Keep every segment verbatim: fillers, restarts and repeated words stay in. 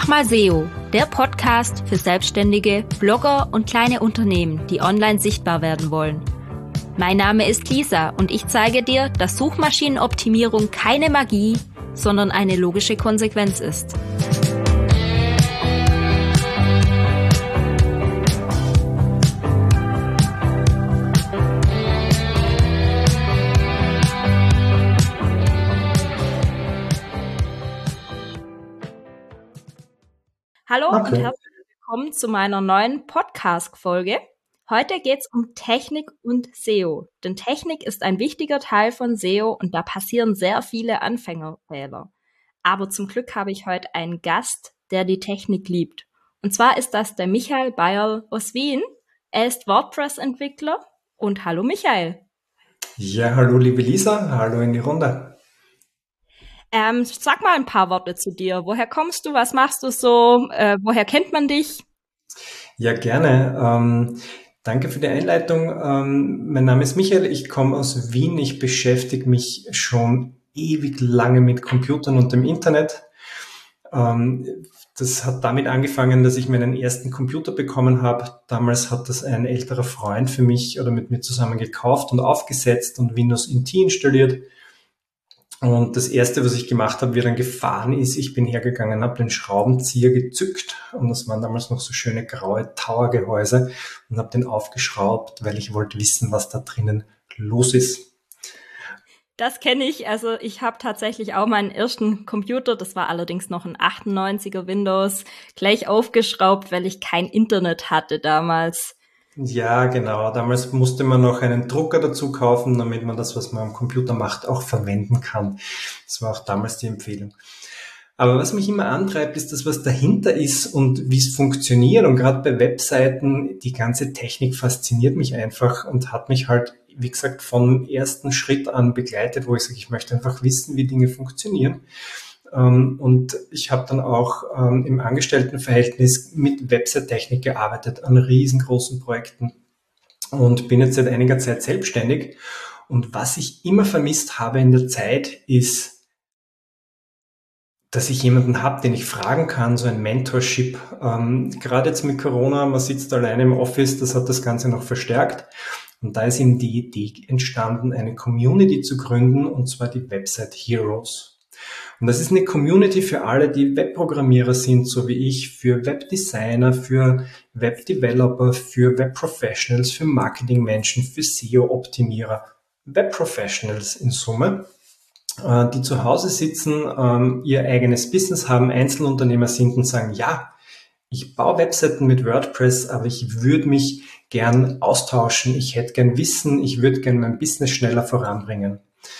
Mach mal S E O, der Podcast für Selbstständige, Blogger und kleine Unternehmen, die online sichtbar werden wollen. Mein Name ist Lisa und ich zeige dir, dass Suchmaschinenoptimierung keine Magie, sondern eine logische Konsequenz ist. Hallo okay. und herzlich willkommen zu meiner neuen Podcast-Folge. Heute geht's um Technik und S E O. Denn Technik ist ein wichtiger Teil von S E O und da passieren sehr viele Anfängerfehler. Aber zum Glück habe ich heute einen Gast, der die Technik liebt. Und zwar ist das der Michael Bayerl aus Wien. Er ist WordPress-Entwickler. Und hallo Michael. Ja, hallo liebe Lisa, hallo in die Runde. Ähm, sag mal ein paar Worte zu dir. Woher kommst du? Was machst du so? Äh, woher kennt man dich? Ja, gerne. Ähm, danke für die Einleitung. Ähm, mein Name ist Michael. Ich komme aus Wien. Ich beschäftige mich schon ewig lange mit Computern und dem Internet. Ähm, das hat damit angefangen, dass ich meinen ersten Computer bekommen habe. Damals hat das ein älterer Freund für mich oder mit mir zusammen gekauft und aufgesetzt und Windows N T installiert. Und das Erste, was ich gemacht habe, wie er dann gefahren ist, ich bin hergegangen, habe den Schraubenzieher gezückt und das waren damals noch so schöne graue Towergehäuse und habe den aufgeschraubt, weil ich wollte wissen, was da drinnen los ist. Das kenne ich. Also ich habe tatsächlich auch meinen ersten Computer, das war allerdings noch ein achtundneunziger Windows, gleich aufgeschraubt, weil ich kein Internet hatte damals. Ja, genau. Damals musste man noch einen Drucker dazu kaufen, damit man das, was man am Computer macht, auch verwenden kann. Das war auch damals die Empfehlung. Aber was mich immer antreibt, ist das, was dahinter ist und wie es funktioniert. Und gerade bei Webseiten, die ganze Technik fasziniert mich einfach und hat mich halt, wie gesagt, vom ersten Schritt an begleitet, wo ich sage, ich möchte einfach wissen, wie Dinge funktionieren. Und ich habe dann auch ähm, im Angestelltenverhältnis mit Website-Technik gearbeitet an riesengroßen Projekten und bin jetzt seit einiger Zeit selbstständig. Und was ich immer vermisst habe in der Zeit ist, dass ich jemanden habe, den ich fragen kann, so ein Mentorship. Ähm, gerade jetzt mit Corona, man sitzt alleine im Office, das hat das Ganze noch verstärkt. Und da ist eben die Idee entstanden, eine Community zu gründen, und zwar die Website Heroes. Und das ist eine Community für alle, die Webprogrammierer sind, so wie ich, für Webdesigner, für Webdeveloper, für Webprofessionals, für Marketingmenschen, für S E O-Optimierer, Webprofessionals in Summe, die zu Hause sitzen, ihr eigenes Business haben, Einzelunternehmer sind und sagen, ja, ich baue Webseiten mit WordPress, aber ich würde mich gern austauschen, ich hätte gern Wissen, ich würde gern mein Business schneller voranbringen.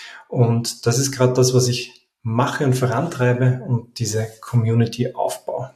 Und das ist gerade das, was ich mache und vorantreibe und diese Community aufbaue.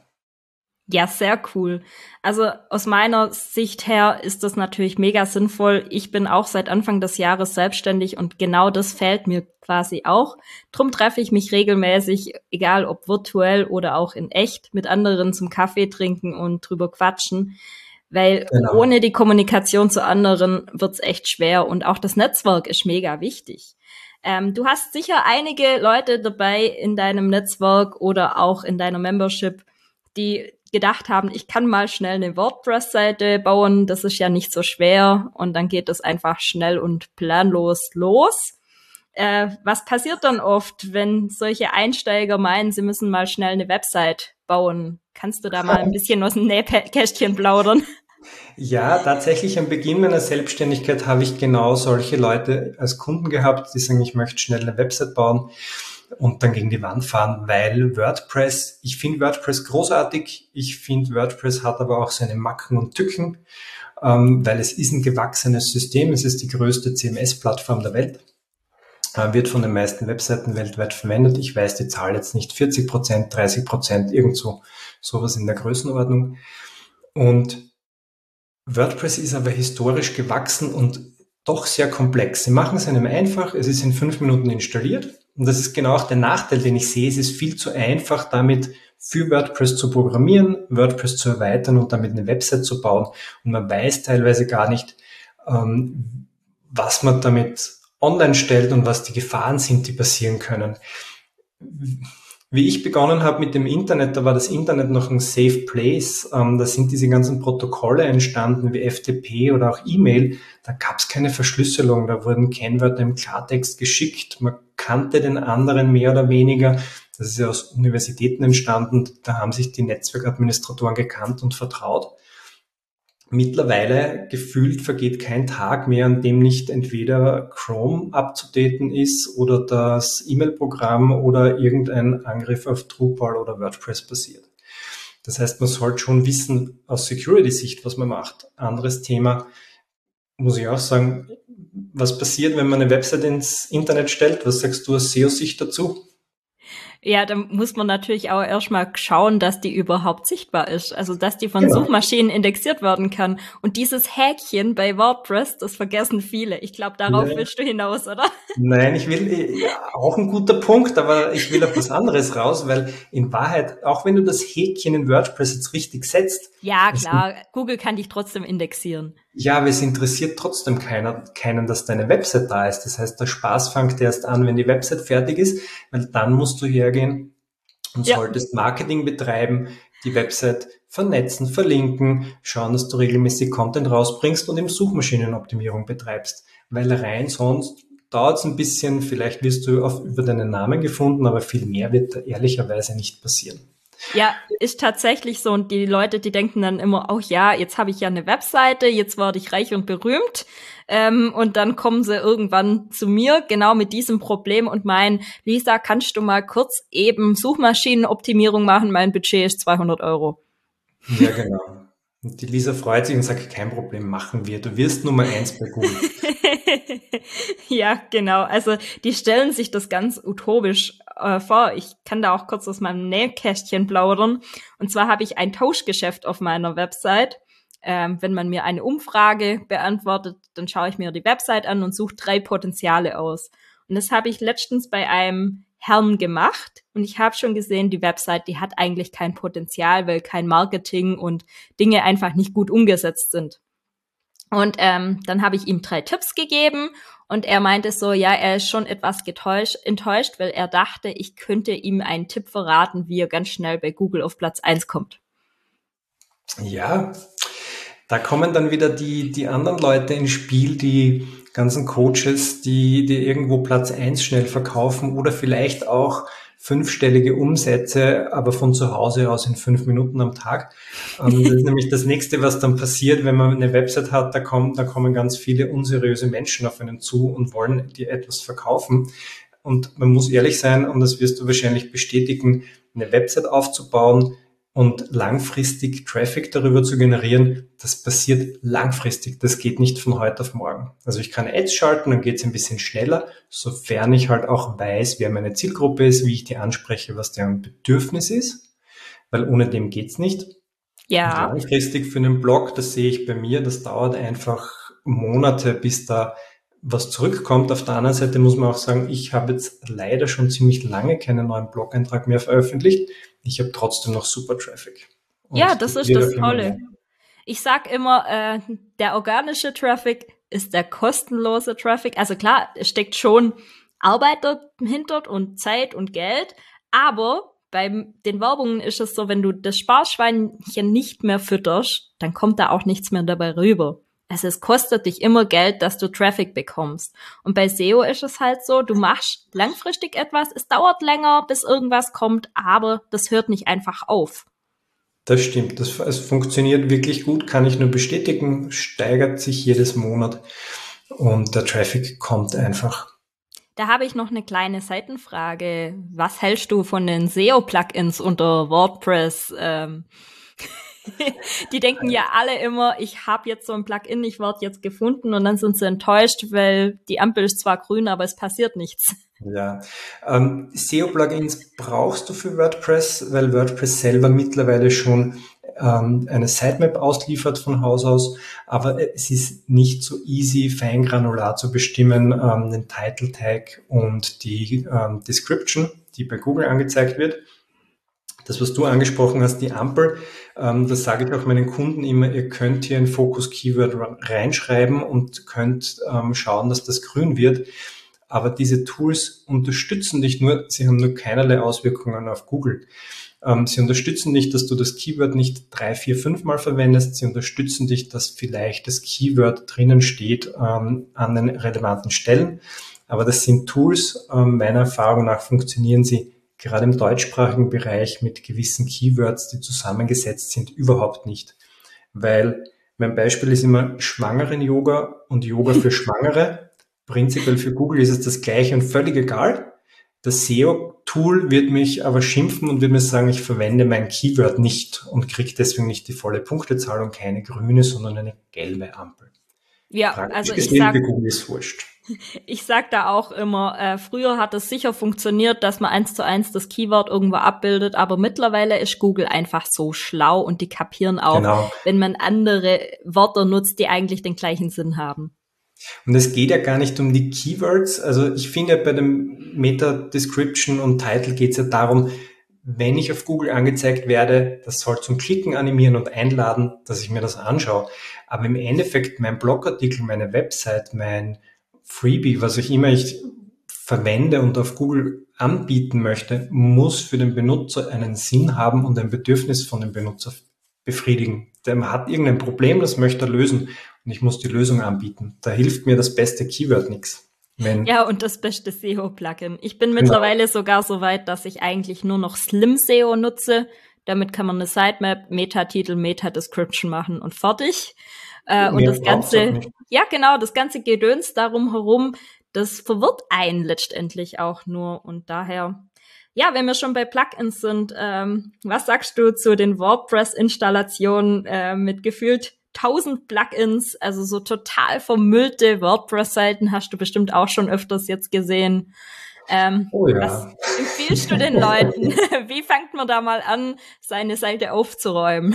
Ja, sehr cool. Also aus meiner Sicht her ist das natürlich mega sinnvoll. Ich bin auch seit Anfang des Jahres selbstständig und genau das fehlt mir quasi auch. Drum treffe ich mich regelmäßig, egal ob virtuell oder auch in echt, mit anderen zum Kaffee trinken und drüber quatschen. Weil genau. Ohne die Kommunikation zu anderen wird's echt schwer und auch das Netzwerk ist mega wichtig. Ähm, du hast sicher einige Leute dabei in deinem Netzwerk oder auch in deiner Membership, die gedacht haben, ich kann mal schnell eine WordPress-Seite bauen, das ist ja nicht so schwer und dann geht es einfach schnell und planlos los. Äh, was passiert dann oft, wenn solche Einsteiger meinen, sie müssen mal schnell eine Website bauen? Kannst du da mal ein bisschen aus dem Nähkästchen plaudern? Ja, tatsächlich am Beginn meiner Selbstständigkeit habe ich genau solche Leute als Kunden gehabt, die sagen, ich möchte schnell eine Website bauen und dann gegen die Wand fahren, weil WordPress, ich finde WordPress großartig, ich finde WordPress hat aber auch seine Macken und Tücken, ähm, weil es ist ein gewachsenes System, es ist die größte C M S-Plattform der Welt, äh, wird von den meisten Webseiten weltweit verwendet. Ich weiß die Zahl jetzt nicht, vierzig Prozent, dreißig Prozent, irgend so, sowas in der Größenordnung. Und WordPress ist aber historisch gewachsen und doch sehr komplex. Sie machen es einem einfach, es ist in fünf Minuten installiert und das ist genau auch der Nachteil, den ich sehe. Es ist viel zu einfach, damit für WordPress zu programmieren, WordPress zu erweitern und damit eine Website zu bauen. Und man weiß teilweise gar nicht, ähm, was man damit online stellt und was die Gefahren sind, die passieren können. Wie ich begonnen habe mit dem Internet, da war das Internet noch ein Safe Place. Ähm, da sind diese ganzen Protokolle entstanden, wie F T P oder auch E-Mail. Da gab es keine Verschlüsselung, da wurden Kennwörter im Klartext geschickt. Man kannte den anderen mehr oder weniger. Das ist ja aus Universitäten entstanden. Da haben sich die Netzwerkadministratoren gekannt und vertraut. Mittlerweile gefühlt vergeht kein Tag mehr, an dem nicht entweder Chrome abzudaten ist oder das E-Mail-Programm oder irgendein Angriff auf Drupal oder WordPress passiert. Das heißt, man sollte schon wissen aus Security-Sicht, was man macht. Anderes Thema, muss ich auch sagen, was passiert, wenn man eine Website ins Internet stellt? Was sagst du aus S E O-Sicht dazu? Ja, da muss man natürlich auch erstmal schauen, dass die überhaupt sichtbar ist. Also, dass die von Genau. Suchmaschinen indexiert werden kann. Und dieses Häkchen bei WordPress, das vergessen viele. Ich glaube, darauf Ja. willst du hinaus, oder? Nein, ich will, ja, auch ein guter Punkt, aber ich will auf was anderes raus, weil in Wahrheit, auch wenn du das Häkchen in WordPress jetzt richtig setzt, Ja, es, klar. Google kann dich trotzdem indexieren. ja, aber es interessiert trotzdem keiner, keinen, dass deine Website da ist. Das heißt, der Spaß fängt erst an, wenn die Website fertig ist, weil dann musst du hergehen und Ja. solltest Marketing betreiben, die Website vernetzen, verlinken, schauen, dass du regelmäßig Content rausbringst und eben Suchmaschinenoptimierung betreibst. Weil rein sonst dauert es ein bisschen, vielleicht wirst du auf, über deinen Namen gefunden, aber viel mehr wird da ehrlicherweise nicht passieren. Ja, ist tatsächlich so. Und die Leute, die denken dann immer, oh ja, jetzt habe ich ja eine Webseite, jetzt werde ich reich und berühmt. Ähm, und dann kommen sie irgendwann zu mir, genau mit diesem Problem und meinen, Lisa, kannst du mal kurz eben Suchmaschinenoptimierung machen? Mein Budget ist zweihundert Euro. Ja, genau. Und die Lisa freut sich und sagt, kein Problem, machen wir. Du wirst Nummer eins bei Google. Ja, genau. Also die stellen sich das ganz utopisch äh, vor. Ich kann da auch kurz aus meinem Nähkästchen plaudern. Und zwar habe ich ein Tauschgeschäft auf meiner Website. Ähm, wenn man mir eine Umfrage beantwortet, dann schaue ich mir die Website an und suche drei Potenziale aus. Und das habe ich letztens bei einem Herrn gemacht. Und ich habe schon gesehen, die Website, die hat eigentlich kein Potenzial, weil kein Marketing und Dinge einfach nicht gut umgesetzt sind. Und ähm, dann habe ich ihm drei Tipps gegeben und er meinte so, ja, er ist schon etwas getäuscht, enttäuscht, weil er dachte, ich könnte ihm einen Tipp verraten, wie er ganz schnell bei Google auf Platz eins kommt. Ja, da kommen dann wieder die, die anderen Leute ins Spiel, die ganzen Coaches, die, die irgendwo Platz eins schnell verkaufen oder vielleicht auch fünfstellige Umsätze, aber von zu Hause aus in fünf Minuten am Tag. Ähm, das ist nämlich das Nächste, was dann passiert, wenn man eine Website hat, da kommen, da kommen ganz viele unseriöse Menschen auf einen zu und wollen dir etwas verkaufen. Und man muss ehrlich sein, und das wirst du wahrscheinlich bestätigen, eine Website aufzubauen und langfristig Traffic darüber zu generieren, das passiert langfristig. Das geht nicht von heute auf morgen. Also ich kann Ads schalten, dann geht es ein bisschen schneller, sofern ich halt auch weiß, wer meine Zielgruppe ist, wie ich die anspreche, was deren Bedürfnis ist, weil ohne dem geht's nicht. Ja. Und langfristig für einen Blog, das sehe ich bei mir, das dauert einfach Monate, bis da was zurückkommt. Auf der anderen Seite muss man auch sagen, ich habe jetzt leider schon ziemlich lange keinen neuen Blog-Eintrag mehr veröffentlicht. Ich habe trotzdem noch super Traffic. Und Ja, das ist das Tolle. Mehr. Ich sag immer, äh, der organische Traffic ist der kostenlose Traffic. Also klar, es steckt schon Arbeit dahinter und Zeit und Geld, aber bei den Werbungen ist es so, wenn du das Sparschweinchen nicht mehr fütterst, dann kommt da auch nichts mehr dabei rüber. Also es kostet dich immer Geld, dass du Traffic bekommst. Und bei S E O ist es halt so, du machst langfristig etwas, es dauert länger, bis irgendwas kommt, aber das hört nicht einfach auf. Das stimmt, das, es funktioniert wirklich gut, kann ich nur bestätigen, steigert sich jedes Monat und der Traffic kommt einfach. Da habe ich noch eine kleine Seitenfrage. Was hältst du von den S E O-Plugins unter WordPress? Ähm Die denken ja alle immer, ich habe jetzt so ein Plugin, ich werde jetzt gefunden und dann sind sie enttäuscht, weil die Ampel ist zwar grün, aber es passiert nichts. Ja, ähm, S E O-Plugins brauchst du für WordPress, weil WordPress selber mittlerweile schon ähm, eine Sitemap ausliefert von Haus aus, aber es ist nicht so easy, feingranular zu bestimmen, ähm, den Title-Tag und die ähm, Description, die bei Google angezeigt wird. Das, was du angesprochen hast, die Ampel, ähm, das sage ich auch meinen Kunden immer, ihr könnt hier ein Focus-Keyword reinschreiben und könnt ähm, schauen, dass das grün wird. aber diese Tools unterstützen dich nur, sie haben nur keinerlei Auswirkungen auf Google. Ähm, sie unterstützen dich, dass du das Keyword nicht drei, vier, fünf Mal verwendest. Sie unterstützen dich, dass vielleicht das Keyword drinnen steht ähm, an den relevanten Stellen. Aber das sind Tools, ähm, meiner Erfahrung nach funktionieren sie gerade im deutschsprachigen Bereich mit gewissen Keywords, die zusammengesetzt sind, überhaupt nicht. Weil mein Beispiel ist immer Schwangeren-Yoga und Yoga für Schwangere. Prinzipiell für Google ist es das Gleiche und völlig egal. Das S E O-Tool wird mich aber schimpfen und wird mir sagen, ich verwende mein Keyword nicht und kriege deswegen nicht die volle Punktezahl und keine grüne, sondern eine gelbe Ampel. Ja, Praktisch also ich gesehen, sag, für Google ist wurscht. ich sag da auch immer, äh, früher hat es sicher funktioniert, dass man eins zu eins das Keyword irgendwo abbildet, aber mittlerweile ist Google einfach so schlau und die kapieren auch, Genau. wenn man andere Wörter nutzt, die eigentlich den gleichen Sinn haben. Und es geht ja gar nicht um die Keywords. Also ich finde, bei dem Meta-Description und Title geht es ja darum, wenn ich auf Google angezeigt werde, das soll zum Klicken animieren und einladen, dass ich mir das anschaue. Aber im Endeffekt mein Blogartikel, meine Website, mein Freebie, was ich immer ich verwende und auf Google anbieten möchte, muss für den Benutzer einen Sinn haben und ein Bedürfnis von dem Benutzer befriedigen. Der hat irgendein Problem, das möchte er lösen und ich muss die Lösung anbieten. Da hilft mir das beste Keyword nichts. Wenn Ja, und das beste S E O-Plugin. Ich bin Genau. mittlerweile sogar so weit, dass ich eigentlich nur noch Slim S E O nutze. Damit kann man eine Sitemap, Meta-Titel, Meta-Description machen und fertig. Äh, und Mehr das braucht's auch Ganze, nicht. ja genau, das ganze Gedöns darum herum, das verwirrt einen letztendlich auch nur. Und daher, ja, wenn wir schon bei Plugins sind, ähm, was sagst du zu den WordPress-Installationen äh, mit gefühlt tausend Plugins, also so total vermüllte WordPress-Seiten, hast du bestimmt auch schon öfters jetzt gesehen. Ähm, Oh was ja. empfiehlst du den Leuten? Wie fängt man da mal an, seine Seite aufzuräumen?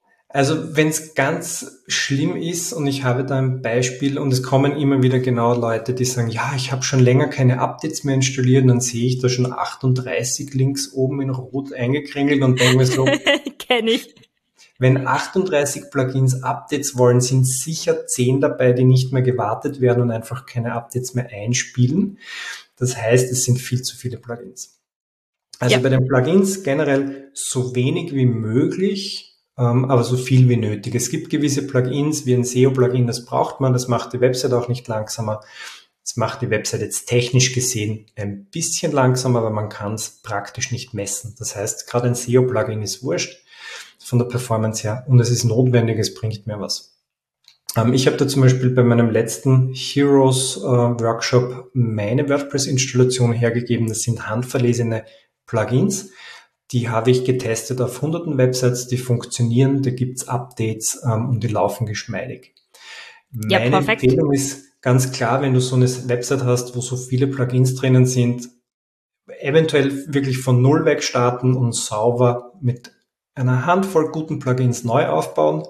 Also wenn es ganz schlimm ist und ich habe da ein Beispiel und es kommen immer wieder genau Leute, die sagen, ja, ich habe schon länger keine Updates mehr installiert und dann sehe ich da schon achtunddreißig Links oben in Rot eingekringelt und denke mir so, Kenn ich. wenn achtunddreißig Plugins Updates wollen, sind sicher zehn dabei, die nicht mehr gewartet werden und einfach keine Updates mehr einspielen. Das heißt, es sind viel zu viele Plugins. Also Ja. bei den Plugins generell so wenig wie möglich, ähm, aber so viel wie nötig. Es gibt gewisse Plugins, wie ein S E O-Plugin, das braucht man, das macht die Website auch nicht langsamer. Das macht die Website jetzt technisch gesehen ein bisschen langsamer, aber man kann es praktisch nicht messen. Das heißt, gerade ein S E O-Plugin ist wurscht von der Performance her und es ist notwendig, es bringt mir was. Ähm, ich habe da zum Beispiel bei meinem letzten Heroes äh, Workshop meine WordPress-Installation hergegeben. Das sind handverlesene Plugins. Die habe ich getestet auf hunderten Websites, die funktionieren, da gibt's Updates ähm, und die laufen geschmeidig. Ja, Meine perfekt. Empfehlung ist ganz klar, wenn du so eine Website hast, wo so viele Plugins drinnen sind, eventuell wirklich von Null weg starten und sauber mit einer Handvoll guten Plugins neu aufbauen.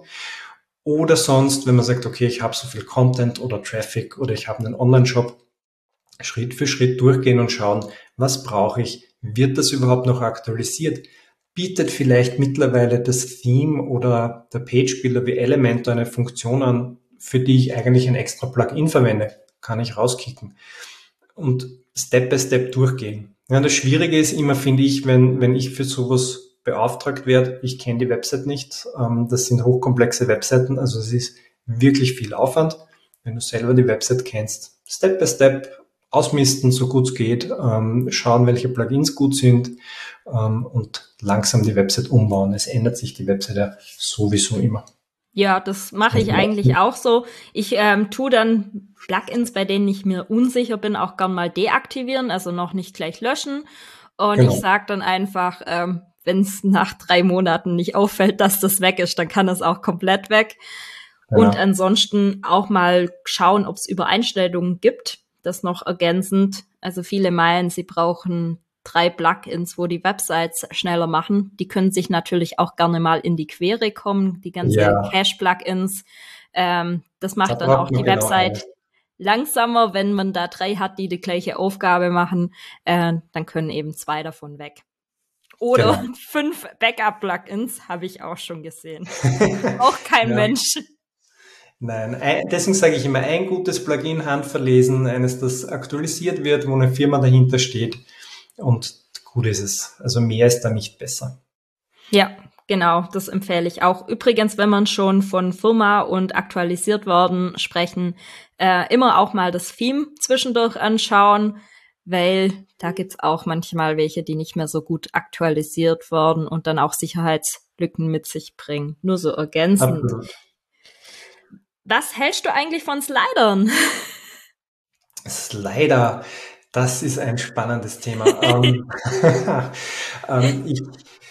Oder sonst, wenn man sagt, okay, ich habe so viel Content oder Traffic oder ich habe einen Online-Shop, Schritt für Schritt durchgehen und schauen, was brauche ich? Wird das überhaupt noch aktualisiert? Bietet vielleicht mittlerweile das Theme oder der Page-Builder wie Elementor eine Funktion an, für die ich eigentlich ein extra Plugin verwende? Kann ich rauskicken und Step by Step durchgehen. Ja, das Schwierige ist immer, finde ich, wenn, wenn ich für sowas beauftragt werde, ich kenne die Website nicht, ähm, das sind hochkomplexe Webseiten, also es ist wirklich viel Aufwand. Wenn du selber die Website kennst, Step by Step ausmisten, so gut es geht, ähm, schauen, welche Plugins gut sind ähm, und langsam die Website umbauen. Es ändert sich die Website ja sowieso immer. Ja, das mache ich eigentlich auch so. Ich ähm, tu dann Plugins, bei denen ich mir unsicher bin, auch gern mal deaktivieren, also noch nicht gleich löschen. Und Genau. ich sage dann einfach, ähm, wenn es nach drei Monaten nicht auffällt, dass das weg ist, dann kann es auch komplett weg. Genau. Und ansonsten auch mal schauen, ob es Übereinstellungen gibt. Das noch ergänzend. Also viele meinen, sie brauchen drei Plugins, wo die Websites schneller machen. Die können sich natürlich auch gerne mal in die Quere kommen, die ganzen Ja. Cache-Plugins. Ähm, das macht Da dann braucht auch man die genau Website eines. langsamer, wenn man da drei hat, die die gleiche Aufgabe machen. Äh, dann können eben zwei davon weg. Oder Genau. fünf Backup-Plugins habe ich auch schon gesehen. Auch kein Ja. Mensch. Nein, ein, deswegen sage ich immer, ein gutes Plugin handverlesen, eines, das aktualisiert wird, wo eine Firma dahinter steht und gut ist es. Also mehr ist da nicht besser. Ja, genau, das empfehle ich auch. Übrigens, wenn man schon von Firma und aktualisiert worden sprechen, äh, immer auch mal das Theme zwischendurch anschauen, weil da gibt's auch manchmal welche, die nicht mehr so gut aktualisiert wurden und dann auch Sicherheitslücken mit sich bringen. Nur so ergänzend. Absolut. Was hältst du eigentlich von Slidern? Slider, das ist ein spannendes Thema. ähm, ähm, ich,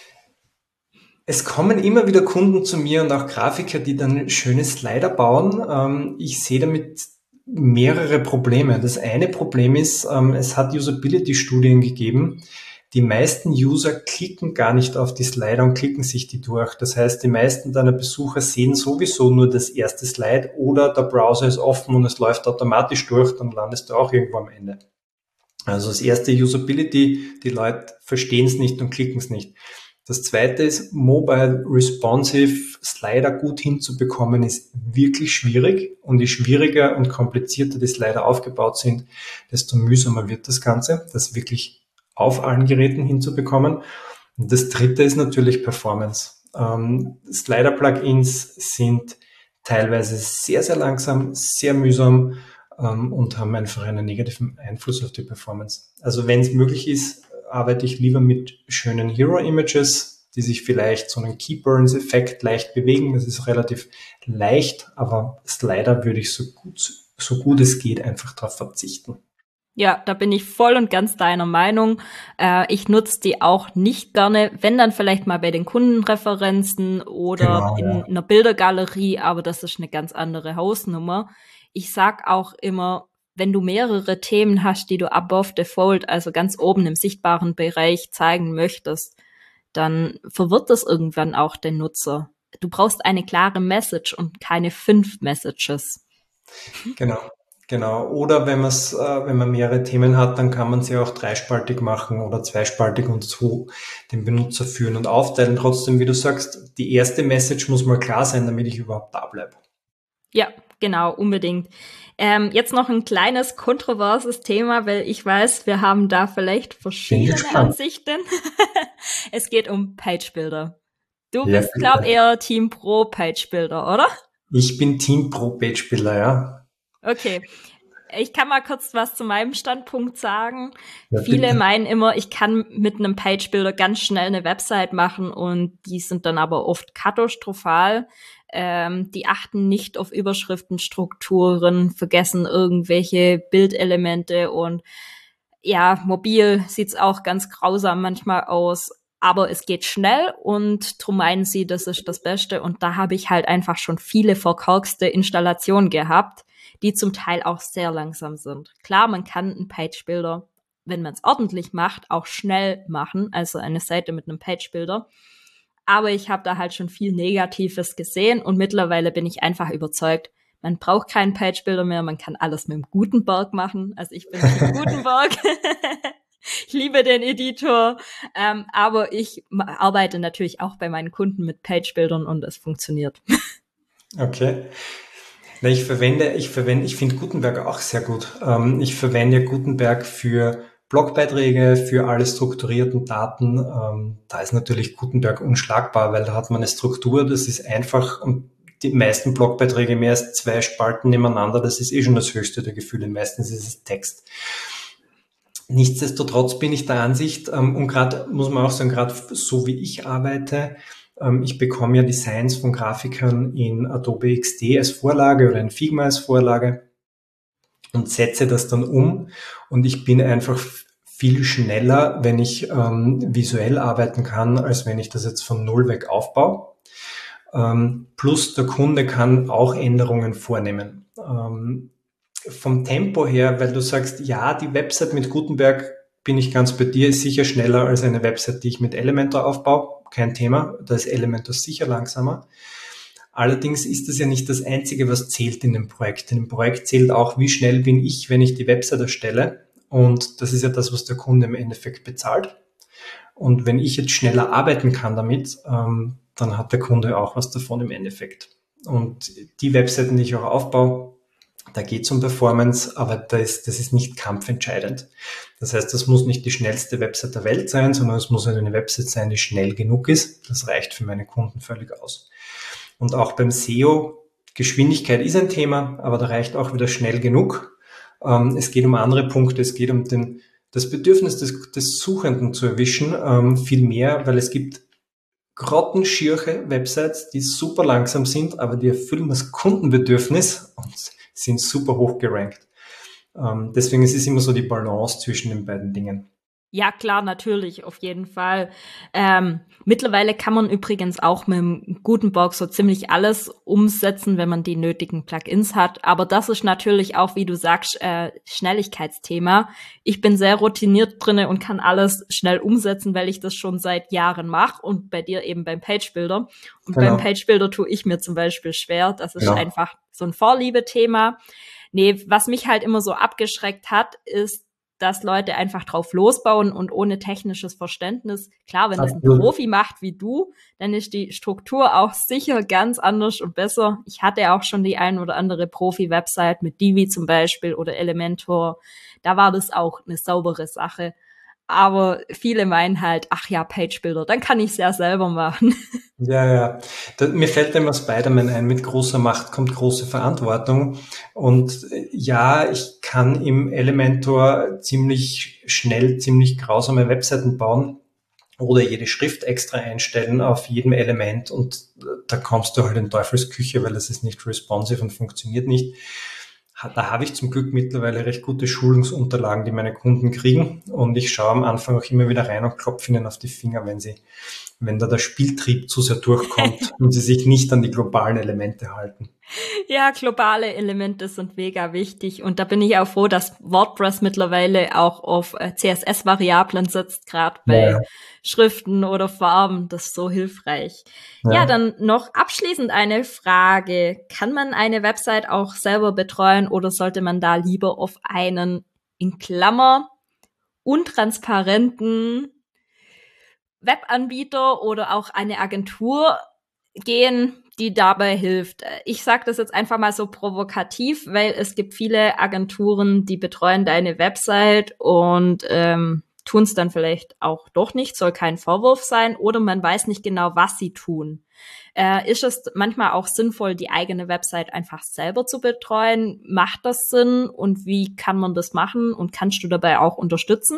es kommen immer wieder Kunden zu mir und auch Grafiker, die dann schöne Slider bauen. Ähm, ich sehe damit mehrere Probleme. Das eine Problem ist, ähm, es hat Usability-Studien gegeben. Die meisten User klicken gar nicht auf die Slider und klicken sich die durch. Das heißt, die meisten deiner Besucher sehen sowieso nur das erste Slide oder der Browser ist offen und es läuft automatisch durch, dann landest du auch irgendwo am Ende. Also das erste Usability, die Leute verstehen es nicht und klicken es nicht. Das zweite ist, mobile responsive Slider gut hinzubekommen, ist wirklich schwierig. Und je schwieriger und komplizierter die Slider aufgebaut sind, desto mühsamer wird das Ganze, das wirklich auf allen Geräten hinzubekommen. Und das dritte ist natürlich Performance. Ähm, Slider-Plugins sind teilweise sehr, sehr langsam, sehr mühsam ähm, und haben einfach einen negativen Einfluss auf die Performance. Also wenn es möglich ist, arbeite ich lieber mit schönen Hero-Images, die sich vielleicht so einen Keyburns-Effekt leicht bewegen. Das ist relativ leicht, aber Slider würde ich so gut, so gut es geht einfach darauf verzichten. Ja, da bin ich voll und ganz deiner Meinung. Äh, ich nutze die auch nicht gerne, wenn dann vielleicht mal bei den Kundenreferenzen oder Genau, in ja. einer Bildergalerie, aber das ist eine ganz andere Hausnummer. Ich sag auch immer, wenn du mehrere Themen hast, die du above the fold, also ganz oben im sichtbaren Bereich zeigen möchtest, dann verwirrt das irgendwann auch den Nutzer. Du brauchst eine klare Message und keine fünf Messages. Genau. Genau. Oder wenn man es, äh, wenn man mehrere Themen hat, dann kann man sie auch dreispaltig machen oder zweispaltig und so den Benutzer führen und aufteilen. Trotzdem, wie du sagst, die erste Message muss mal klar sein, damit ich überhaupt da bleibe. Ja, genau, unbedingt. Ähm, jetzt noch ein kleines kontroverses Thema, weil ich weiß, wir haben da vielleicht verschiedene Ansichten. Es geht um Page-Builder. Du Ja, bist, glaub eher Team Pro Page-Builder, oder? Ich bin Team Pro Page-Builder, ja. Okay. Ich kann mal kurz was zu meinem Standpunkt sagen. Ja, Viele bitte. meinen immer, ich kann mit einem Page-Builder ganz schnell eine Website machen und die sind dann aber oft katastrophal. Ähm, die achten nicht auf Überschriftenstrukturen, vergessen irgendwelche Bildelemente und ja, mobil sieht's auch ganz grausam manchmal aus. Aber es geht schnell und drum meinen sie, das ist das Beste. Und da habe ich halt einfach schon viele verkorkste Installationen gehabt, die zum Teil auch sehr langsam sind. Klar, man kann einen Page-Builder, wenn man es ordentlich macht, auch schnell machen, also eine Seite mit einem Page-Builder. Aber ich habe da halt schon viel Negatives gesehen und mittlerweile bin ich einfach überzeugt, man braucht keinen Page-Builder mehr, man kann alles mit dem Gutenberg machen. Also ich bin Team Gutenberg. Ich liebe den Editor, ähm, aber ich arbeite natürlich auch bei meinen Kunden mit Page-Buildern und es funktioniert. Okay. Na, ich verwende, ich verwende, ich finde Gutenberg auch sehr gut. Ähm, ich verwende Gutenberg für Blogbeiträge, für alle strukturierten Daten. Ähm, da ist natürlich Gutenberg unschlagbar, weil da hat man eine Struktur, das ist einfach und die meisten Blogbeiträge mehr als zwei Spalten nebeneinander, das ist eh schon das höchste der Gefühle. Meistens ist es Text. Nichtsdestotrotz bin ich der Ansicht, ähm, und gerade muss man auch sagen, gerade so wie ich arbeite, ähm, ich bekomme ja Designs von Grafikern in Adobe X D als Vorlage oder in Figma als Vorlage und setze das dann um und ich bin einfach viel schneller, wenn ich ähm, visuell arbeiten kann, als wenn ich das jetzt von Null weg aufbaue. Ähm, plus der Kunde kann auch Änderungen vornehmen. Ähm, vom Tempo her, weil du sagst, ja, die Website mit Gutenberg, bin ich ganz bei dir, ist sicher schneller als eine Website, die ich mit Elementor aufbaue. Kein Thema, da ist Elementor sicher langsamer. Allerdings ist das ja nicht das Einzige, was zählt in dem Projekt. In dem Projekt zählt auch, wie schnell bin ich, wenn ich die Website erstelle. Und das ist ja das, was der Kunde im Endeffekt bezahlt. Und wenn ich jetzt schneller arbeiten kann damit, ähm, dann hat der Kunde auch was davon im Endeffekt. Und die Webseiten, die ich auch aufbaue, da geht es um Performance, aber das ist, das ist nicht kampfentscheidend. Das heißt, das muss nicht die schnellste Website der Welt sein, sondern es muss eine Website sein, die schnell genug ist. Das reicht für meine Kunden völlig aus. Und auch beim S E O, Geschwindigkeit ist ein Thema, aber da reicht auch wieder schnell genug. Ähm, es geht um andere Punkte, es geht um den, das Bedürfnis des, des Suchenden zu erwischen, ähm, viel mehr, weil es gibt grottenschierche Websites, die super langsam sind, aber die erfüllen das Kundenbedürfnis und sind super hoch gerankt. Ähm, deswegen ist es immer so die Balance zwischen den beiden Dingen. Ja, klar, natürlich, auf jeden Fall. Ähm, mittlerweile kann man übrigens auch mit einem guten Blog so ziemlich alles umsetzen, wenn man die nötigen Plugins hat. Aber das ist natürlich auch, wie du sagst, äh, Schnelligkeitsthema. Ich bin sehr routiniert drinne und kann alles schnell umsetzen, weil ich das schon seit Jahren mache und bei dir eben beim Page-Builder. Und Genau. beim Page-Builder tue ich mir zum Beispiel schwer. Das ist Genau. einfach so ein Vorliebethema. Nee, was mich halt immer so abgeschreckt hat, ist, dass Leute einfach drauf losbauen und ohne technisches Verständnis. Klar, wenn das ein Absolut. Profi macht wie du, dann ist die Struktur auch sicher ganz anders und besser. Ich hatte auch schon die ein oder andere Profi-Website mit Divi zum Beispiel oder Elementor. Da war das auch eine saubere Sache. Aber viele meinen halt, ach ja, Page-Builder, dann kann ich es ja selber machen. Ja, ja. Da, mir fällt immer Spider-Man ein, mit großer Macht kommt große Verantwortung. Und äh, ja, ich kann im Elementor ziemlich schnell, ziemlich grausame Webseiten bauen oder jede Schrift extra einstellen auf jedem Element und äh, da kommst du halt in Teufelsküche, weil es ist nicht responsive und funktioniert nicht. Da habe ich zum Glück mittlerweile recht gute Schulungsunterlagen, die meine Kunden kriegen und ich schaue am Anfang auch immer wieder rein und klopfe ihnen auf die Finger, wenn sie wenn da der Spieltrieb zu sehr durchkommt und sie sich nicht an die globalen Elemente halten. Ja, globale Elemente sind mega wichtig und da bin ich auch froh, dass WordPress mittlerweile auch auf C S S-Variablen setzt, gerade bei Ja. Schriften oder Farben. Das ist so hilfreich. Ja. Ja. ja, dann noch abschließend eine Frage. Kann man eine Website auch selber betreuen oder sollte man da lieber auf einen, in Klammer, untransparenten Webanbieter oder auch eine Agentur gehen, die dabei hilft? Ich sage das jetzt einfach mal so provokativ, weil es gibt viele Agenturen, die betreuen deine Website und ähm, tun es dann vielleicht auch doch nicht, soll kein Vorwurf sein, oder man weiß nicht genau, was sie tun. Äh, ist es manchmal auch sinnvoll, die eigene Website einfach selber zu betreuen? Macht das Sinn und wie kann man das machen und kannst du dabei auch unterstützen?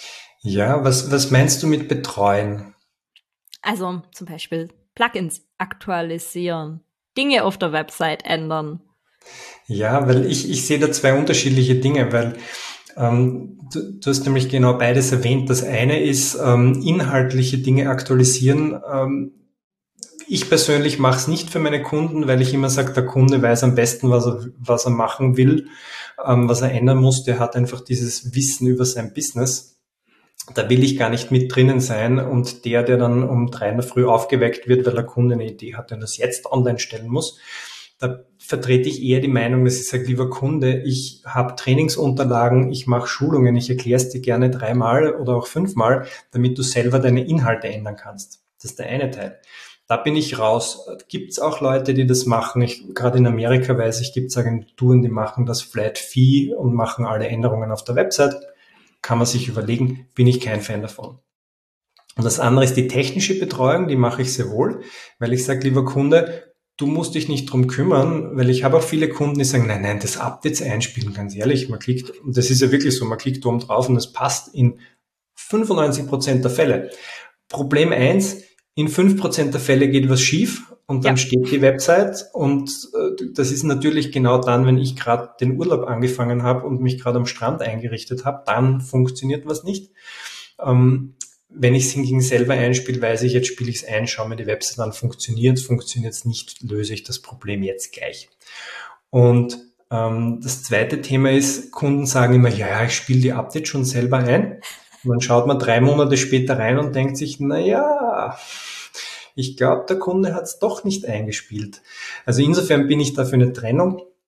Ja, was, was meinst du mit betreuen? Also zum Beispiel Plugins aktualisieren, Dinge auf der Website ändern. Ja, weil ich, ich sehe da zwei unterschiedliche Dinge, weil ähm, du, du hast nämlich genau beides erwähnt. Das eine ist ähm, inhaltliche Dinge aktualisieren. Ähm, ich persönlich mache es nicht für meine Kunden, weil ich immer sage, der Kunde weiß am besten, was er, was er machen will, ähm, was er ändern muss. Der hat einfach dieses Wissen über sein Business. Da will ich gar nicht mit drinnen sein und der, der dann um drei in der Früh aufgeweckt wird, weil der Kunde eine Idee hat und das jetzt online stellen muss, da vertrete ich eher die Meinung, dass ich sage, lieber Kunde, ich habe Trainingsunterlagen, ich mache Schulungen, ich erkläre es dir gerne dreimal oder auch fünfmal, damit du selber deine Inhalte ändern kannst. Das ist der eine Teil. Da bin ich raus. Gibt es auch Leute, die das machen? Ich, gerade in Amerika weiß ich, gibt es Agenturen, die machen das Flat Fee und machen alle Änderungen auf der Website. Kann man sich überlegen, bin ich kein Fan davon. Und das andere ist die technische Betreuung, die mache ich sehr wohl, weil ich sage, lieber Kunde, du musst dich nicht drum kümmern, weil ich habe auch viele Kunden, die sagen, nein, nein, das Updates einspielen, ganz ehrlich, man klickt, und das ist ja wirklich so, man klickt oben drauf und es passt in fünfundneunzig Prozent der Fälle. Problem eins, in fünf Prozent der Fälle geht was schief und dann ja. steht die Website und äh, das ist natürlich genau dann, wenn ich gerade den Urlaub angefangen habe und mich gerade am Strand eingerichtet habe, dann funktioniert was nicht. Ähm, wenn ich es hingegen selber einspiele, weiß ich, jetzt spiele ich es ein, schaue mir die Website an, funktioniert es, funktioniert es nicht, löse ich das Problem jetzt gleich. Und ähm, das zweite Thema ist, Kunden sagen immer, ja, ja, ich spiele die Updates schon selber ein. Und dann schaut man drei Monate später rein und denkt sich, na ja, ich glaube, der Kunde hat es doch nicht eingespielt. Also insofern bin ich da für eine Trennung.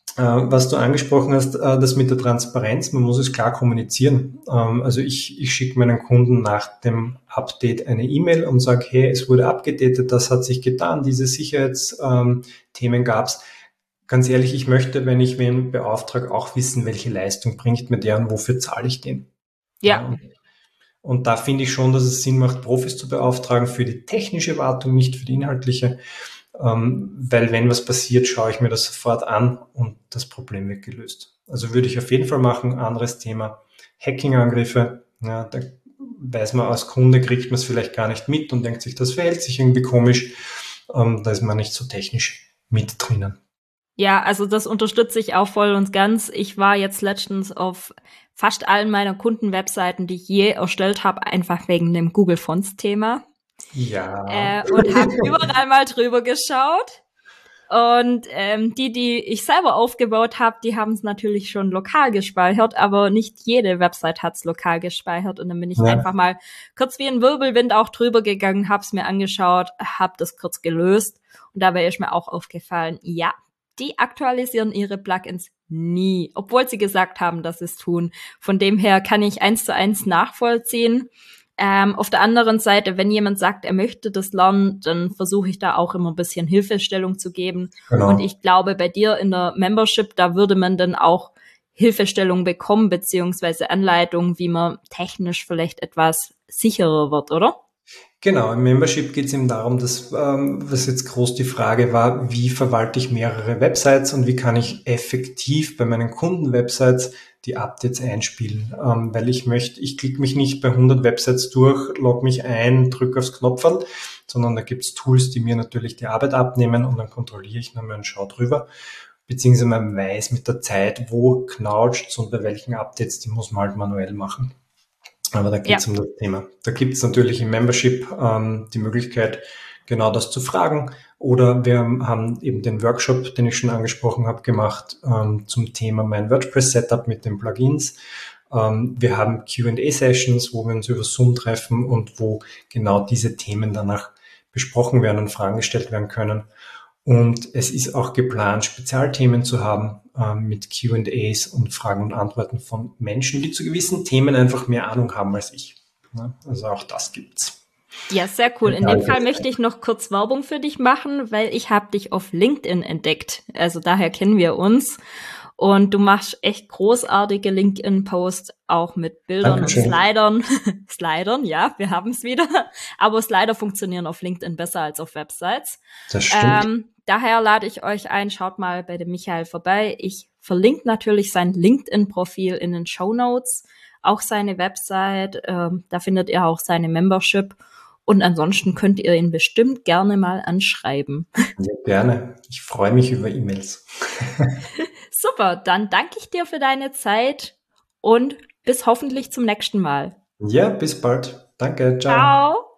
Äh, was du angesprochen hast, äh, das mit der Transparenz, man muss es klar kommunizieren. Ähm, also ich, ich schicke meinen Kunden nach dem Update eine E-Mail und sage, hey, es wurde abgedatet, das hat sich getan, diese Sicherheitsthemen ähm, gab es. Ganz ehrlich, ich möchte, wenn ich wen beauftrage, auch wissen, welche Leistung bringt mir der und wofür zahle ich den. Ja, Ja. und, und da finde ich schon, dass es Sinn macht, Profis zu beauftragen für die technische Wartung, nicht für die inhaltliche. Ähm, weil wenn was passiert, schaue ich mir das sofort an und das Problem wird gelöst. Also würde ich auf jeden Fall machen. Anderes Thema, Hacking-Angriffe. Ja, da weiß man, als Kunde kriegt man es vielleicht gar nicht mit und denkt sich, das verhält sich irgendwie komisch. Ähm, da ist man nicht so technisch mit drinnen. Ja, also das unterstütze ich auch voll und ganz. Ich war jetzt letztens auf fast allen meiner Kundenwebseiten, die ich je erstellt habe, einfach wegen dem Google Fonts Thema. Ja. Äh, und habe überall mal drüber geschaut. Und ähm, die, die ich selber aufgebaut habe, die haben es natürlich schon lokal gespeichert, aber nicht jede Website hat's lokal gespeichert. Und dann bin ich Ja. einfach mal kurz wie ein Wirbelwind auch drüber gegangen, hab's mir angeschaut, hab das kurz gelöst. Und dabei ist mir auch aufgefallen, ja, die aktualisieren ihre Plugins nie, obwohl sie gesagt haben, dass sie es tun. Von dem her kann ich eins zu eins nachvollziehen. Ähm, auf der anderen Seite, wenn jemand sagt, er möchte das lernen, dann versuche ich da auch immer ein bisschen Hilfestellung zu geben. Genau. Und ich glaube, bei dir in der Membership, da würde man dann auch Hilfestellung bekommen, beziehungsweise Anleitungen, wie man technisch vielleicht etwas sicherer wird, oder? Genau, im Membership geht es eben darum, dass, ähm, was jetzt groß die Frage war, wie verwalte ich mehrere Websites und wie kann ich effektiv bei meinen Kunden-Websites die Updates einspielen, ähm, weil ich möchte, ich klicke mich nicht bei hundert Websites durch, log mich ein, drücke aufs Knopferl, sondern da gibt es Tools, die mir natürlich die Arbeit abnehmen und dann kontrolliere ich nochmal und schaue drüber, beziehungsweise man weiß mit der Zeit, wo knautscht's und bei welchen Updates, die muss man halt manuell machen. Aber da geht es Ja. um das Thema. Da gibt es natürlich im Membership ähm, die Möglichkeit, genau das zu fragen. Oder wir haben eben den Workshop, den ich schon angesprochen habe, gemacht ähm, zum Thema mein WordPress-Setup mit den Plugins. Ähm, wir haben Q and A-Sessions, wo wir uns über Zoom treffen und wo genau diese Themen danach besprochen werden und Fragen gestellt werden können. Und es ist auch geplant, Spezialthemen zu haben äh, mit Q and As und Fragen und Antworten von Menschen, die zu gewissen Themen einfach mehr Ahnung haben als ich. Ja, also auch das gibt's. Ja, sehr cool. In dem Fall möchte ich noch kurz Werbung für dich machen, weil ich habe dich auf LinkedIn entdeckt. Also daher kennen wir uns. Und du machst echt großartige LinkedIn-Posts, auch mit Bildern Dankeschön. und Slidern. Slidern, ja, wir haben es wieder. Aber Slider funktionieren auf LinkedIn besser als auf Websites. Das stimmt. Ähm, daher lade ich euch ein, schaut mal bei dem Michael vorbei. Ich verlinke natürlich sein LinkedIn-Profil in den Shownotes, auch seine Website. Ähm, da findet ihr auch seine Membership. Und ansonsten könnt ihr ihn bestimmt gerne mal anschreiben. Ja, gerne. Ich freue mich über E-Mails. Super, dann danke ich dir für deine Zeit und bis hoffentlich zum nächsten Mal. Ja, bis bald. Danke. Ciao. Ciao.